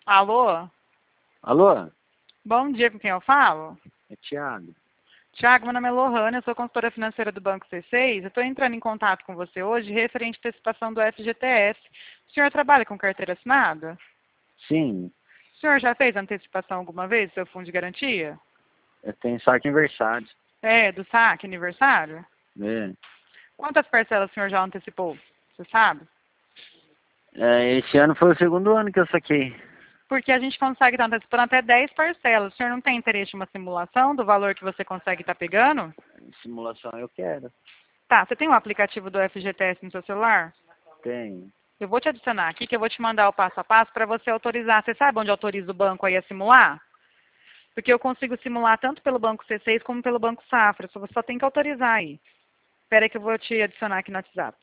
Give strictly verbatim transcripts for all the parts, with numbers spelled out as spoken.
Alô? Alô? Bom dia, com quem eu falo? É Thiago. Tiago, meu nome é Lohane, eu sou consultora financeira do Banco C seis. Eu estou entrando em contato com você hoje referente à antecipação do F G T S. O senhor trabalha com carteira assinada? Sim, O senhor já fez antecipação alguma vez do seu fundo de garantia? eu tenho saque aniversário. É, do saque, aniversário? É. Quantas parcelas o senhor já antecipou? Você sabe? É, esse ano foi o segundo ano que eu saquei. Porque a gente consegue estar antecipando até dez parcelas. O senhor não tem interesse em uma simulação do valor que você consegue estar pegando? Simulação eu quero. Tá, você tem um aplicativo do F G T S no seu celular? Tenho. Eu vou te adicionar aqui, que eu vou te mandar o passo a passo para você autorizar. Você sabe onde autoriza o banco aí a simular? Porque eu consigo simular tanto pelo Banco C seis como pelo Banco Safra. Só- Você só tem que autorizar aí. Espera aí que eu vou te adicionar aqui no WhatsApp.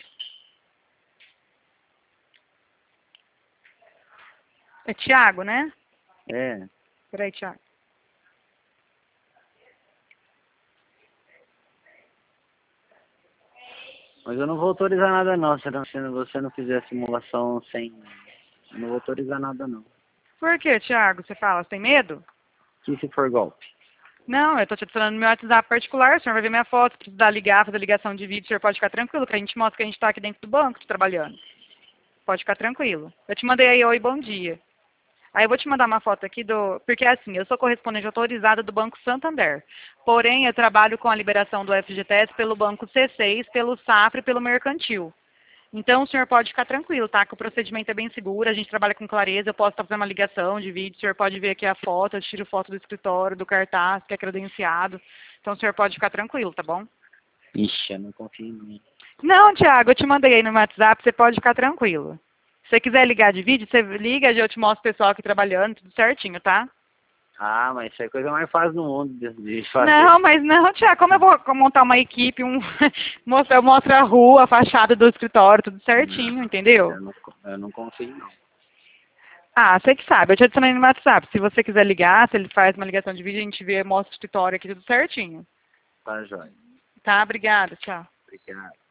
É Thiago, né? É. Espera aí, Thiago. Mas eu não vou autorizar nada não, se não- se você não fizer a simulação sem... Eu não vou autorizar nada não. Por que, Thiago? Você fala, você tem medo? Que se for golpe? Não, eu estou te adicionando no meu WhatsApp particular. O senhor vai ver minha foto. Se precisar ligar, fazer ligação de vídeo, o senhor pode ficar tranquilo, que a gente mostra que a gente está aqui dentro do banco trabalhando. Pode ficar tranquilo. Eu te mandei aí, oi, bom dia. Aí eu vou te mandar uma foto aqui do... Porque assim, eu sou correspondente autorizada do Banco Santander. Porém, eu trabalho com a liberação do F G T S pelo Banco C seis, pelo Safra e pelo Mercantil. Então, o senhor pode ficar tranquilo, tá? Que o procedimento é bem seguro, a gente trabalha com clareza, eu posso estar fazendo uma ligação de vídeo, o senhor pode ver aqui a foto, eu tiro foto do escritório, do cartaz, que é credenciado. Então, o senhor pode ficar tranquilo, tá bom? Ixi, eu não confio em mim. Não, Thiago, eu te mandei aí no WhatsApp, você pode ficar tranquilo. Se você quiser ligar de vídeo, você liga, eu te mostro o pessoal aqui trabalhando, tudo certinho, tá? Ah, mas isso é a coisa mais fácil do mundo de, de fazer. Não, mas não, Tiago, como eu vou montar uma equipe, um, mostrar, eu mostro a rua, a fachada do escritório, tudo certinho, Não, entendeu? eu não, eu não confio não. Ah, você que sabe, eu te adicionei no WhatsApp. Se você quiser ligar, se ele faz uma ligação de vídeo, a gente vê, mostra o escritório aqui, tudo certinho. Tá, joia. Tá, obrigada, tchau. Obrigado.